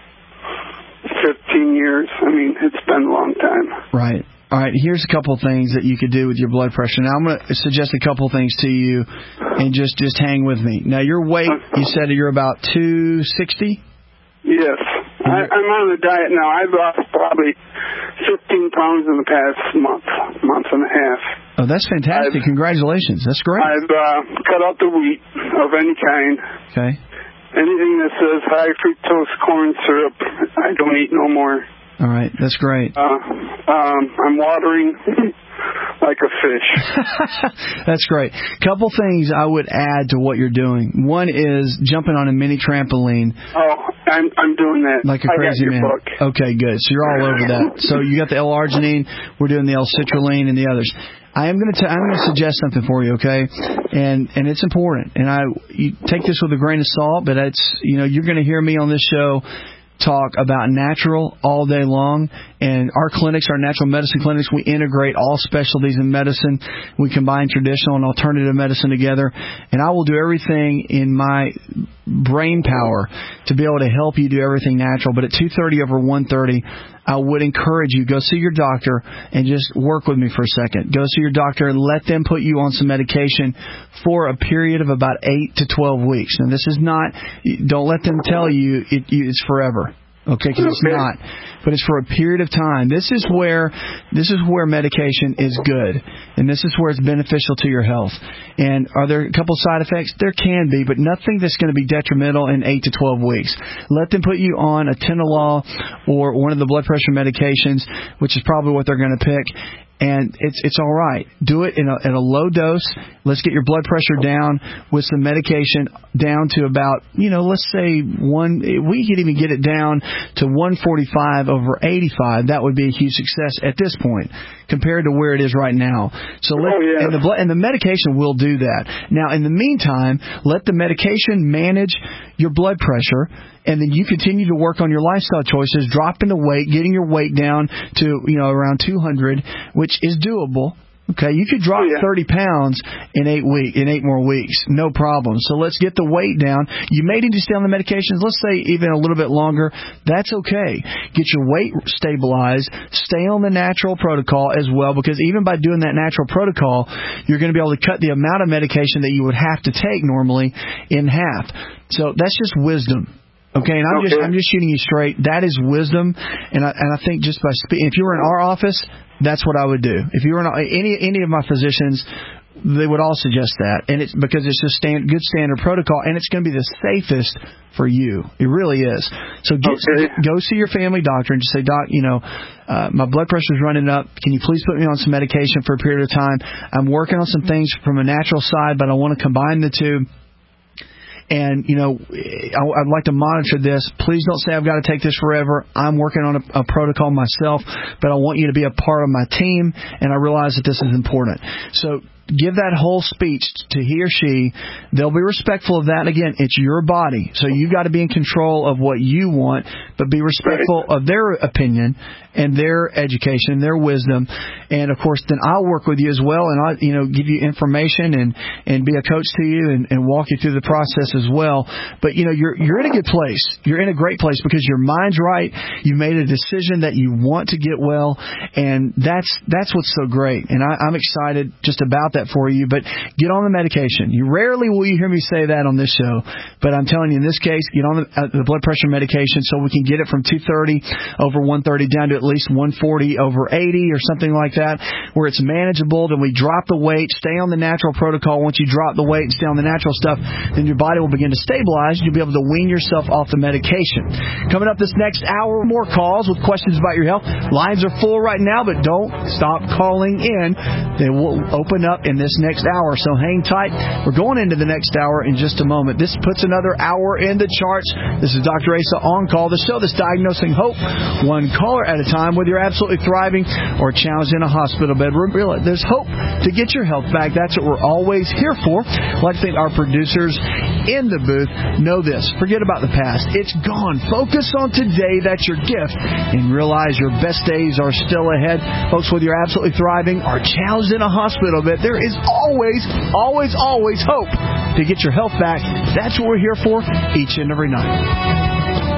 15 years. I mean, it's been a long time. Right. All right, here's a couple of things that you could do with your blood pressure. Now, I'm going to suggest a couple of things to you, and just hang with me. Now, your weight, you said you're about 260? Yes. I'm on a diet now. I've lost probably 15 pounds in the past month and a half. Oh, that's fantastic. Congratulations. That's great. I've cut out the wheat of any kind. Okay. Anything that says high fructose corn syrup, I don't eat no more. All right, that's great. I'm watering like a fish. That's great. Couple things I would add to what you're doing. One is jumping on a mini trampoline. Oh, I'm doing that. Like a crazy man. Book. Okay, good. So you're all over that. So you got the L-arginine. We're doing the L-citrulline and the others. I'm going to suggest something for you, okay? And it's important. And you take this with a grain of salt, but you're going to hear me on this show talk about natural all day long, and our clinics, our natural medicine clinics, we integrate all specialties in medicine. We combine traditional and alternative medicine together, and I will do everything in my brain power to be able to help you do everything natural. But at 230 over 130, I would encourage you, go see your doctor and just work with me for a second. Go see your doctor and let them put you on some medication for a period of about 8 to 12 weeks. And this is not, don't let them tell you it's forever. Okay, because it's not. But it's for a period of time. This is where medication is good. And this is where it's beneficial to your health. And are there a couple side effects? There can be, but nothing that's going to be detrimental in 8 to 12 weeks. Let them put you on a Atenolol or one of the blood pressure medications, which is probably what they're going to pick. And it's all right. Do it at a low dose. Let's get your blood pressure down with some medication down to about, let's say we could even get it down to 145/85. That would be a huge success at this point compared to where it is right now. So and the medication will do that. Now, in the meantime, let the medication manage your blood pressure, and then you continue to work on your lifestyle choices, dropping the weight, getting your weight down to, around 200, which is doable. Okay, you could drop 30 pounds in 8 more weeks, no problem. So let's get the weight down. You may need to stay on the medications, let's say even a little bit longer. That's okay. Get your weight stabilized. Stay on the natural protocol as well, because even by doing that natural protocol, you're going to be able to cut the amount of medication that you would have to take normally in half. So that's just wisdom. Okay, and I'm just shooting you straight. That is wisdom, and I think just by if you were in our office, that's what I would do. If you were in any of my physicians, they would all suggest that, and it's because it's just good standard protocol, and it's going to be the safest for you. It really is. So go see your family doctor and just say, Doc, my blood pressure is running up. Can you please put me on some medication for a period of time? I'm working on some things from a natural side, but I want to combine the two. And, I'd like to monitor this. Please don't say I've got to take this forever. I'm working on a protocol myself, but I want you to be a part of my team, and I realize that this is important. So give that whole speech to he or she. They'll be respectful of that. And again, it's your body, so you've got to be in control of what you want, but be respectful of their opinion and their education, their wisdom. And of course, then I'll work with you as well, and I'll give you information and be a coach to you and walk you through the process as well. But you're in a good place. You're in a great place because your mind's right. You made a decision that you want to get well, and that's what's so great. And I'm excited just about that for you. But get on the medication. You rarely will you hear me say that on this show, but I'm telling you, in this case, get on the blood pressure medication so we can get it from 230/130 down to at least 140/80 or something like that, where it's manageable. Then we drop the weight, stay on the natural protocol. Once you drop the weight and stay on the natural stuff, then your body will begin to stabilize. You'll be able to wean yourself off the medication. Coming up this next hour, more calls with questions about your health. Lines are full right now, but don't stop calling in. They will open up in this next hour, so hang tight. We're going into the next hour in just a moment. This puts another hour in the charts. This is Dr. Asa On Call, the show that's diagnosing hope, one caller at a time. Whether you're absolutely thriving or challenged in a hospital bed, there's hope to get your health back. That's what we're always here for. I'd like to think our producers in the booth know this. Forget about the past. It's gone. Focus on today. That's your gift. And realize your best days are still ahead. Folks, whether you're absolutely thriving or challenged in a hospital bed, there is always, always, always hope to get your health back. That's what we're here for each and every night.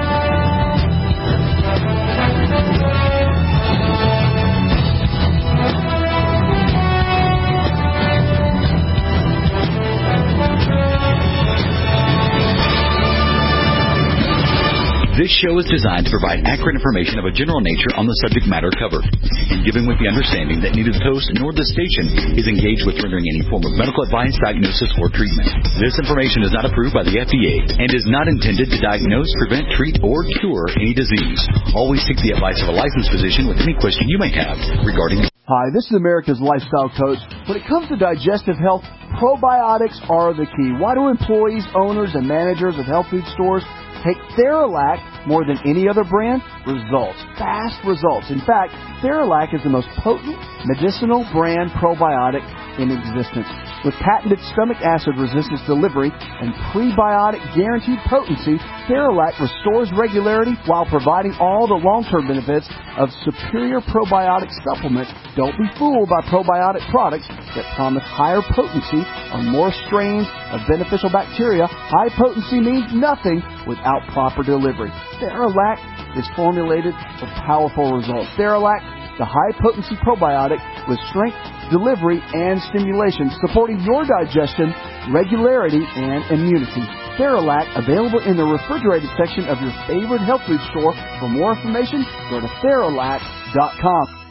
This show is designed to provide accurate information of a general nature on the subject matter covered, and given with the understanding that neither the host nor the station is engaged with rendering any form of medical advice, diagnosis, or treatment. This information is not approved by the FDA and is not intended to diagnose, prevent, treat, or cure any disease. Always seek the advice of a licensed physician with any question you may have regarding. Hi, this is America's Lifestyle Coach. When it comes to digestive health, probiotics are the key. Why do employees, owners, and managers of health food stores take Theralac more than any other brand? Results. Fast results. In fact, Theralac is the most potent medicinal brand probiotic in existence. With patented stomach acid resistance delivery and prebiotic guaranteed potency, Theralac restores regularity while providing all the long-term benefits of superior probiotic supplements. Don't be fooled by probiotic products that promise higher potency on more strains of beneficial bacteria. High potency means nothing without proper delivery. Theralac is formulated for powerful results. Theralac, the high-potency probiotic with strength, delivery, and stimulation, supporting your digestion, regularity, and immunity. Theralac, available in the refrigerated section of your favorite health food store. For more information, go to Theralac.com.